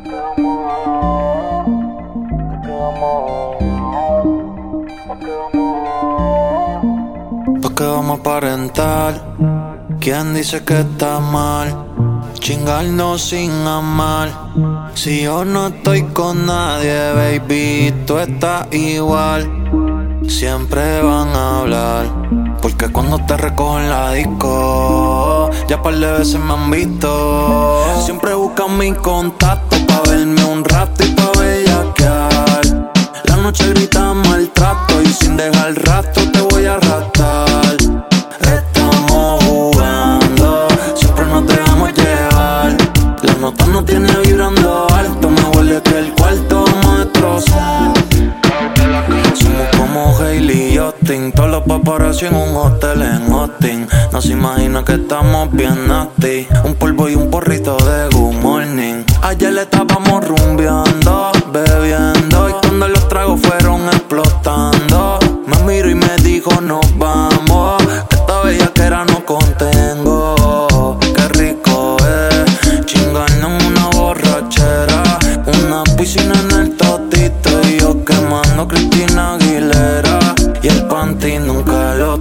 ¿Pa' qué vamos a aparentar? ¿Quién dice que está mal? Chingarnos sin amar. Si yo no estoy con nadie, baby, tú estás igual. Siempre van a hablar, porque cuando te recojo en la disco, ya par de veces me han visto. Siempre buscan mi contacto pa' verme un rato y pa' bellaquear. La noche grita maltrato y sin dejar rastro te voy a arrastrar. Estamos jugando, siempre nos dejamos llevar. La nota no tiene vibrando alto, me huele que el cuarto vamos a destrozar. Somos como Hailey y Austin, todos los paparazzi en un hotel en Austin. No se imagina que estamos bien nasty, un polvo y un porrito de good morning. Ayer le estábamos rumbeando, bebiendo, y cuando los tragos fueron explotando, me miró y me dijo nos vamos, que esta bellaquera no contengo. Qué rico es chingarnos en una borrachera, una piscina en el totito y yo quemando Cristina Aguilera, y el panty nunca lo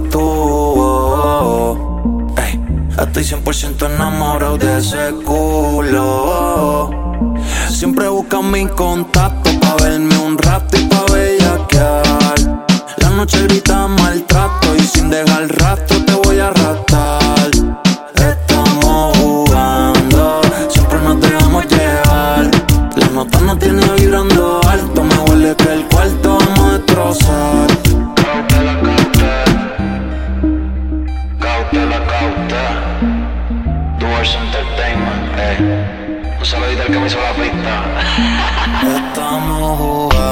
tuvo. Ey, estoy 100% enamorado de ese culo. Siempre buscan mi contacto pa' verme un rato y pa' bellaquear. La noche grita maltrato y sin dejar rastro te voy a arrastrar. Estamos jugando, siempre nos dejamos llevar. La nota no tiene vibrando alto, me huele que el cuarto vamos a destrozar. Cautela, Doors Entertainment, un saludito al que me hizo la pista. Estamos jugando.